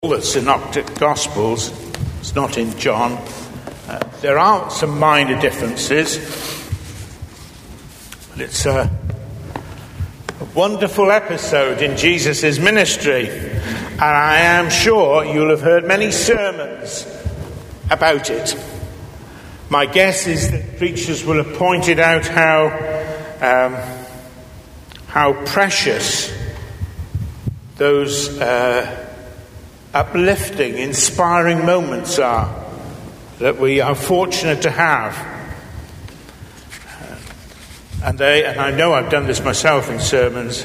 The Synoptic Gospels, it's not in John. There are some minor differences, but it's a wonderful episode in Jesus' ministry, and I am sure you'll have heard many sermons about it. My guess is that preachers will have pointed out how precious those uplifting, inspiring moments are that we are fortunate to have. And I know I've done this myself in sermons,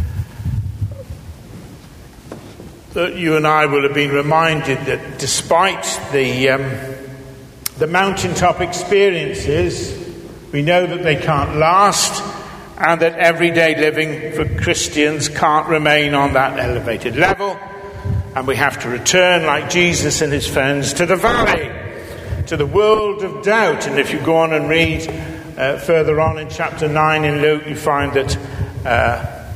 that you and I will have been reminded that despite the mountaintop experiences, we know that they can't last, and that everyday living for Christians can't remain on that elevated level. And we have to return, like Jesus and his friends, to the valley, to the world of doubt. And if you go on and read further on in chapter 9 in Luke, you find that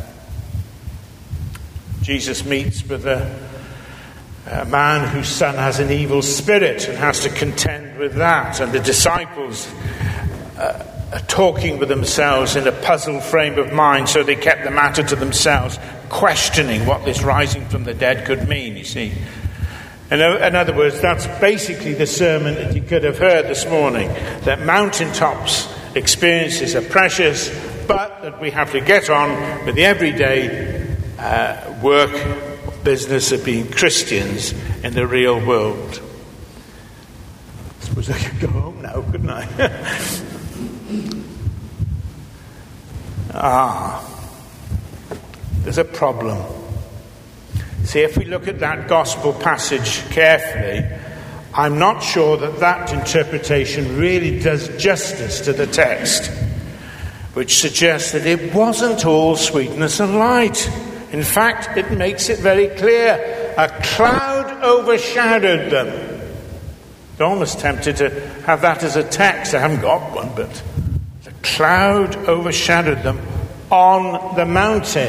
Jesus meets with a man whose son has an evil spirit and has to contend with that. And the disciples are talking with themselves in a puzzled frame of mind, so they kept the matter to themselves, questioning what this rising from the dead could mean, you see. In other words, that's basically the sermon that you could have heard this morning, that mountaintops experiences are precious, but that we have to get on with the everyday work, business of being Christians in the real world. I suppose I could go home now, couldn't I? There's a problem. See, if we look at that gospel passage carefully, I'm not sure that interpretation really does justice to the text, which suggests that it wasn't all sweetness and light. In fact, it makes it very clear. A cloud overshadowed them. I'm almost tempted to have that as a text. I haven't got one, but the cloud overshadowed them on the mountain.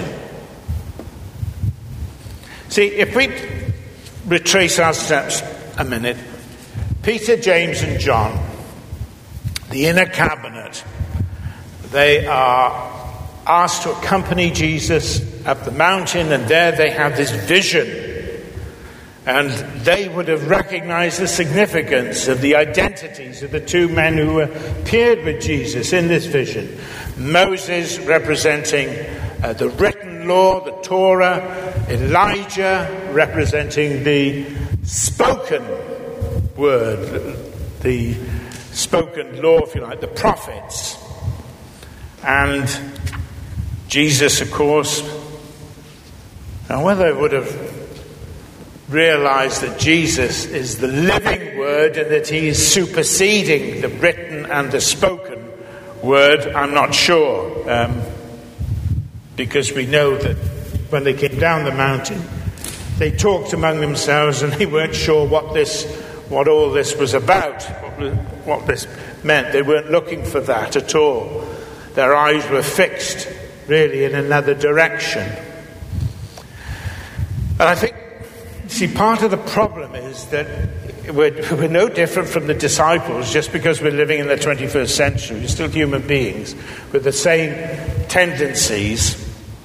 See, if we retrace our steps a minute, Peter, James and John, the inner cabinet, they are asked to accompany Jesus up the mountain, and there they have this vision. And they would have recognized the significance of the identities of the two men who appeared with Jesus in this vision. Moses representing the written law, the Torah. Elijah representing the spoken word, the spoken law, if you like, the prophets. And Jesus, of course, now whether they would have realized that Jesus is the living word and that he is superseding the written and the spoken word, I'm not sure. Because we know that when they came down the mountain, they talked among themselves and they weren't sure what all this was about, what this meant. They weren't looking for that at all. Their eyes were fixed really in another direction. And I think, see, part of the problem is that we're no different from the disciples just because we're living in the 21st century. We're still human beings with the same tendencies.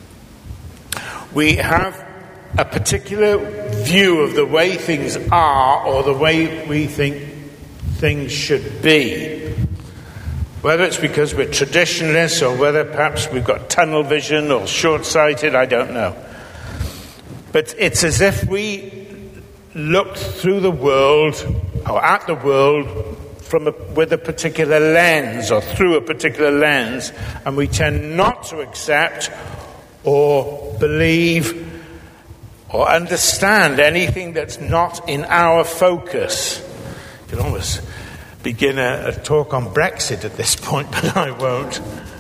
We have a particular view of the way things are or the way we think things should be. Whether it's because we're traditionalists or whether perhaps we've got tunnel vision or short-sighted, I don't know. But it's as if we looked through the world or at the world with a particular lens or through a particular lens, and we tend not to accept or believe or understand anything that's not in our focus. You can almost begin a talk on Brexit at this point, but I won't.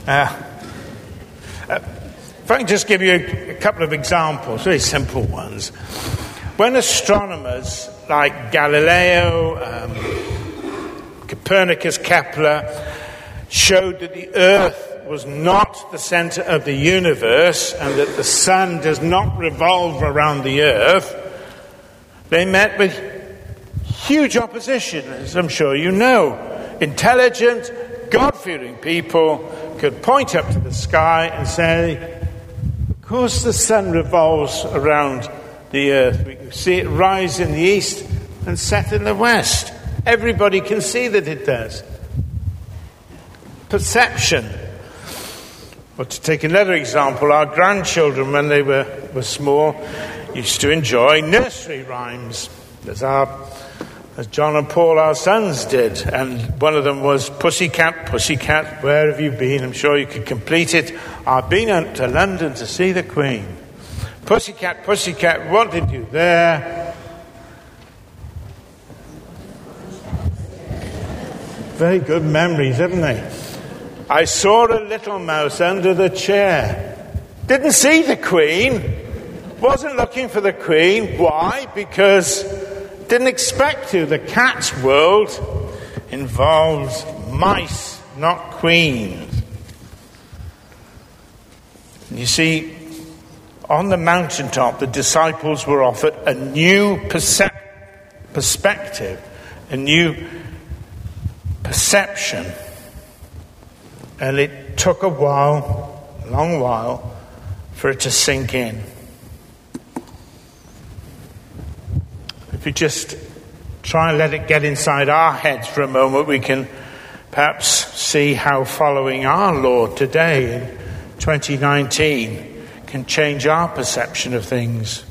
If I can just give you a couple of examples, very simple ones. When astronomers like Galileo, Copernicus, Kepler showed that the Earth was not the center of the universe and that the sun does not revolve around the Earth, They met with huge opposition, as I'm sure you know. Intelligent, God-fearing people could point up to the sky and say, of course the sun revolves around the earth. We can see it rise in the east and set in the west. Everybody can see that it does. Perception. Or to take another example, our grandchildren, when they were small, used to enjoy nursery rhymes, as John and Paul, our sons, did. And one of them was, "Pussycat, pussycat, where have you been?" I'm sure you could complete it. "I've been up to London to see the Queen. Pussycat, pussycat, what did you there?" Very good memories, haven't they? "I saw a little mouse under the chair." Didn't see the Queen. Wasn't looking for the Queen. Why? Because didn't expect to. The cat's world involves mice, not queens. You see, on the mountaintop, the disciples were offered a new perspective, a new perception. And it took a long while, for it to sink in. If we just try and let it get inside our heads for a moment, we can perhaps see how following our Lord today in 2019 can change our perception of things.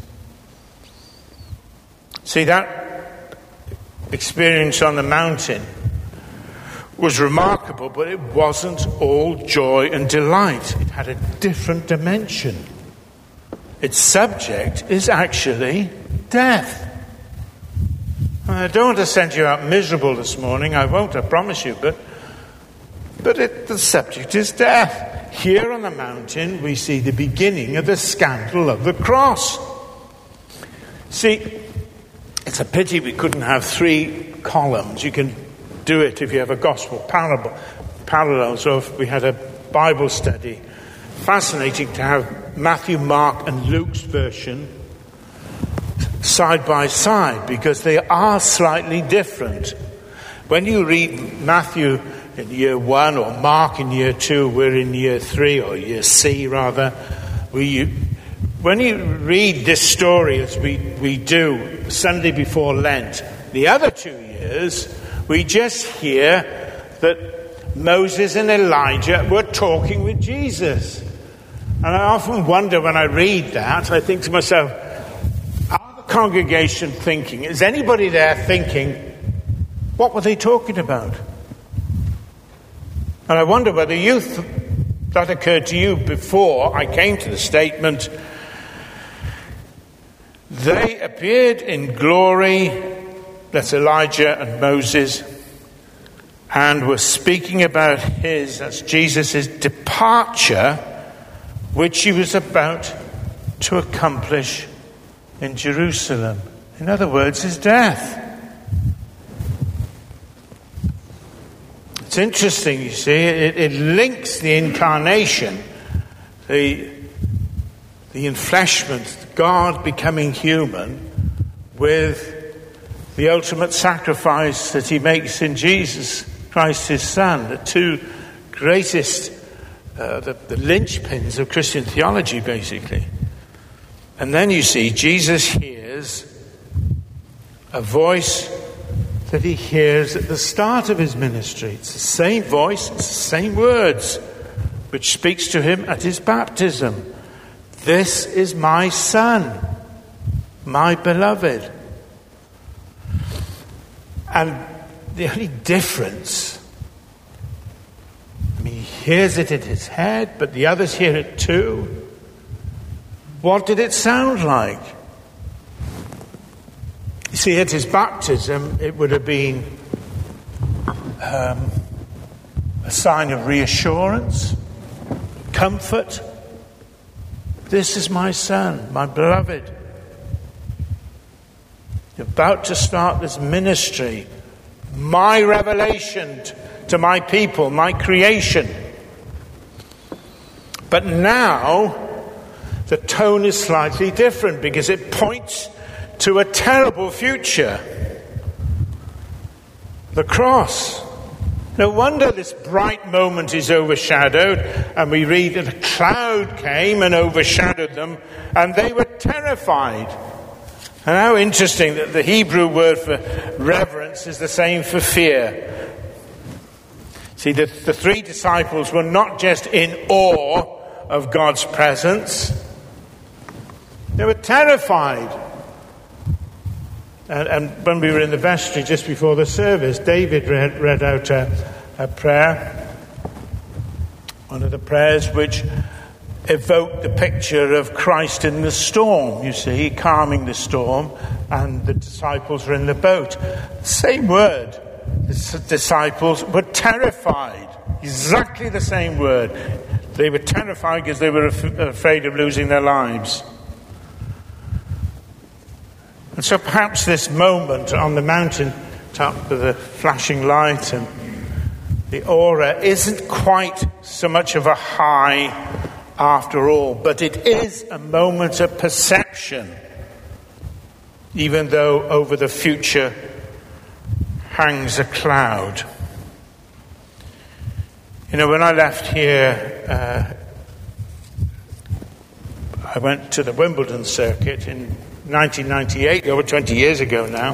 See, that experience on the mountain was remarkable, but it wasn't all joy and delight. It had a different dimension. Its subject is actually death. I don't want to send you out miserable this morning. I won't, I promise you. But the subject is death. Here on the mountain, we see the beginning of the scandal of the cross. See, it's a pity we couldn't have 3 columns. You can do it if you have a gospel parallel. So if we had a Bible study, fascinating to have Matthew, Mark, and Luke's version side by side, because they are slightly different. When you read Matthew in year 1 or Mark in year 2, we're in year 3 or year C rather. When you read this story as we do Sunday before Lent, the other 2 years, we just hear that Moses and Elijah were talking with Jesus. And I often wonder when I read that, I think to myself, congregation thinking, is anybody there thinking, what were they talking about? And I wonder whether that occurred to you before I came to the statement, they appeared in glory, that's Elijah and Moses, and were speaking about that's Jesus' departure, which he was about to accomplish in Jerusalem. In other words, his death. It's interesting, you see, it links the incarnation, the enfleshment, God becoming human, with the ultimate sacrifice that he makes in Jesus Christ, his Son, the 2 greatest, the linchpins of Christian theology, basically. And then you see, Jesus hears a voice that he hears at the start of his ministry. It's the same voice, it's the same words, which speaks to him at his baptism. This is my Son, my beloved. And the only difference, he hears it in his head, but the others hear it too. What did it sound like? You see, at his baptism, it would have been a sign of reassurance, comfort. This is my Son, my beloved. You're about to start this ministry, my revelation to my people, my creation. But now, the tone is slightly different because it points to a terrible future. The cross. No wonder this bright moment is overshadowed, and we read that a cloud came and overshadowed them, and they were terrified. And how interesting that the Hebrew word for reverence is the same for fear. See, the three disciples were not just in awe of God's presence, they were terrified. And when we were in the vestry just before the service, David read out a prayer, one of the prayers which evoked the picture of Christ in the storm, you see, calming the storm, and the disciples were in the boat. Same word. The disciples were terrified. Exactly the same word. They were terrified because they were afraid of losing their lives. And so perhaps this moment on the mountain top with the flashing light and the aura isn't quite so much of a high after all, but it is a moment of perception, even though over the future hangs a cloud. You know, when I left here, I went to the Wimbledon circuit in 1998, over 20 years ago now.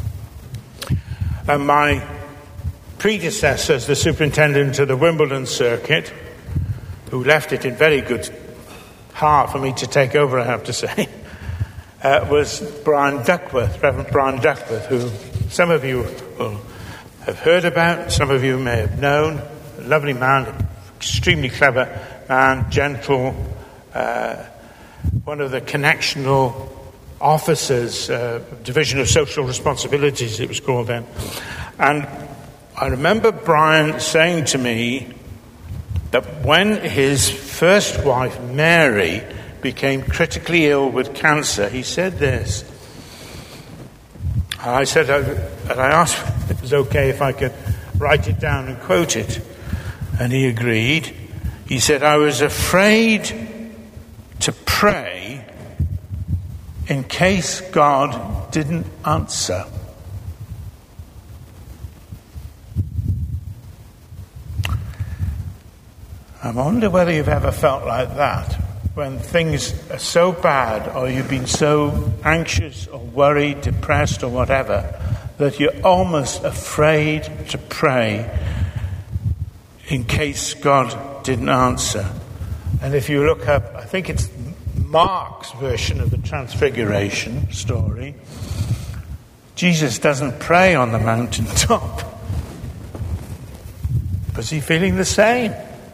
And my predecessor as the superintendent of the Wimbledon circuit, who left it in very good heart for me to take over, I have to say, was Brian Duckworth, Reverend Brian Duckworth, who some of you will have heard about, some of you may have known. A lovely man, extremely clever man, gentle, one of the connectional officers, Division of Social Responsibilities it was called then. And I remember Brian saying to me that when his first wife Mary became critically ill with cancer, he said this. I asked if it was okay if I could write it down and quote it, and he agreed. He said, "I was afraid to pray in case God didn't answer." I wonder whether you've ever felt like that, when things are so bad, or you've been so anxious or worried, depressed or whatever, that you're almost afraid to pray in case God didn't answer. And if you look up, I think it's Mark's version of the Transfiguration story, Jesus doesn't pray on the mountaintop. Was he feeling the same?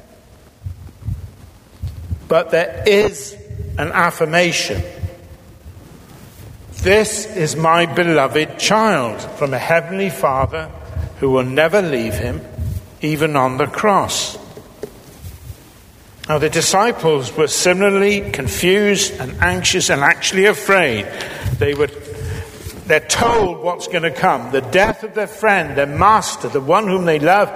But there is an affirmation. This is my beloved child, from a heavenly Father who will never leave him, even on the cross. Now, the disciples were similarly confused and anxious and actually afraid. They're told what's going to come. The death of their friend, their master, the one whom they love,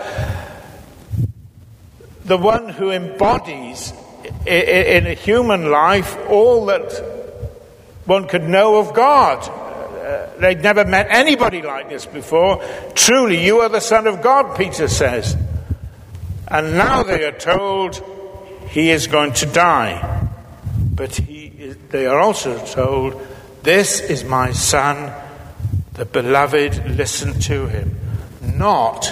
the one who embodies in a human life all that one could know of God. They'd never met anybody like this before. Truly, you are the Son of God, Peter says. And now they are told he is going to die. But they are also told, this is my Son, the beloved, listen to him. Not,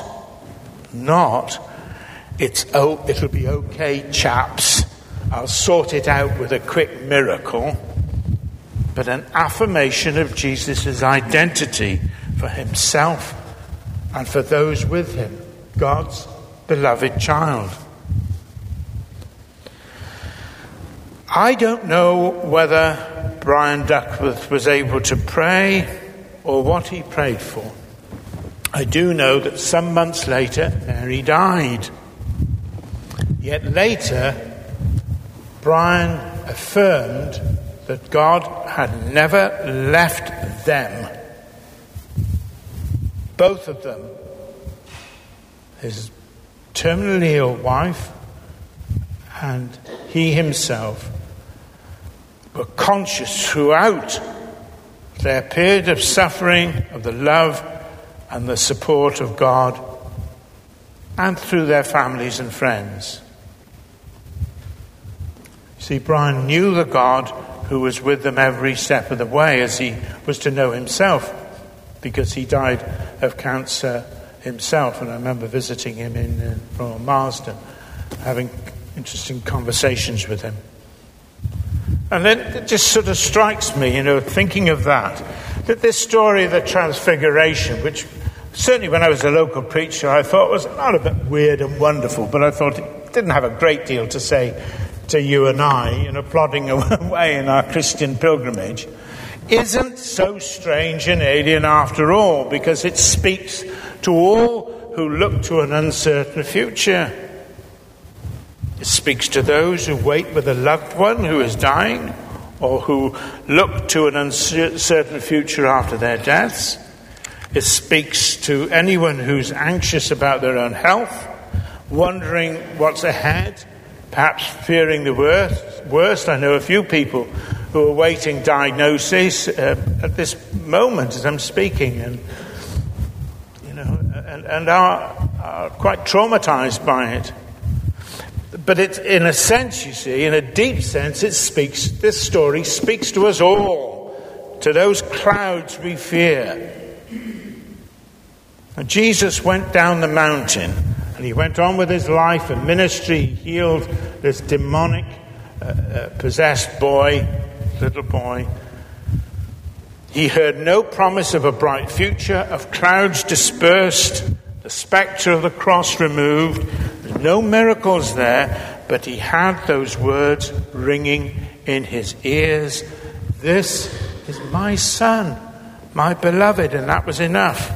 it'll be okay, chaps, I'll sort it out with a quick miracle, but an affirmation of Jesus' identity for himself and for those with him, God's beloved child. I don't know whether Brian Duckworth was able to pray or what he prayed for. I do know that some months later, Mary died. Yet later, Brian affirmed that God had never left them. Both of them, his terminally ill wife and he himself, were conscious throughout their period of suffering, of the love and the support of God, and through their families and friends. See, Brian knew the God who was with them every step of the way, as he was to know himself, because he died of cancer himself. And I remember visiting him in Royal Marsden, having interesting conversations with him. And then it just sort of strikes me, thinking of that this story of the Transfiguration, which certainly when I was a local preacher, I thought was not a bit weird and wonderful, but I thought it didn't have a great deal to say to you and I, plodding away in our Christian pilgrimage, isn't so strange and alien after all, because it speaks to all who look to an uncertain future. It speaks to those who wait with a loved one who is dying, or who look to an uncertain future after their deaths. It speaks to anyone who's anxious about their own health, wondering what's ahead, perhaps fearing the worst. I know a few people who are awaiting diagnosis at this moment as I'm speaking, and are quite traumatized by it. But it's, in a sense, you see, in a deep sense, this story speaks to us all, to those clouds we fear. And Jesus went down the mountain, and he went on with his life and ministry. He healed this demonic, possessed little boy. He heard no promise of a bright future, of clouds dispersed, the spectre of the cross removed. There's no miracles there, but he had those words ringing in his ears. This is my son, my beloved, and that was enough.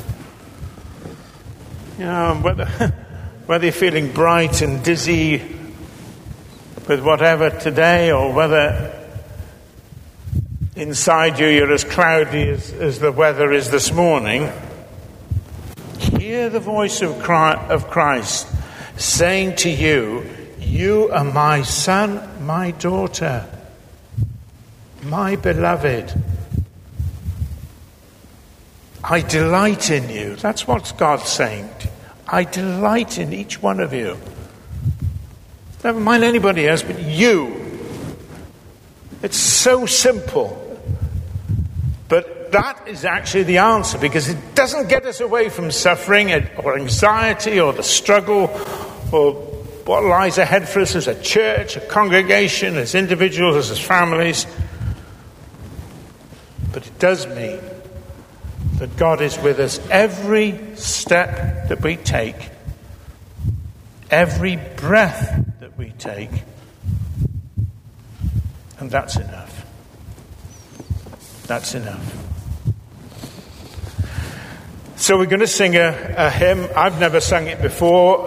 Whether you're feeling bright and dizzy with whatever today, or whether inside you're as cloudy as the weather is this morning, hear the voice of Christ saying to you, you are my son, my daughter, my beloved. I delight in you. That's what God's saying. I delight in each one of you. Never mind anybody else, but you. It's so simple. But that is actually the answer, because it doesn't get us away from suffering or anxiety or the struggle or what lies ahead for us as a church, a congregation, as individuals, as families. But it does mean that God is with us every step that we take, every breath that we take, and that's enough. That's enough. So we're going to sing a hymn. I've never sung it before.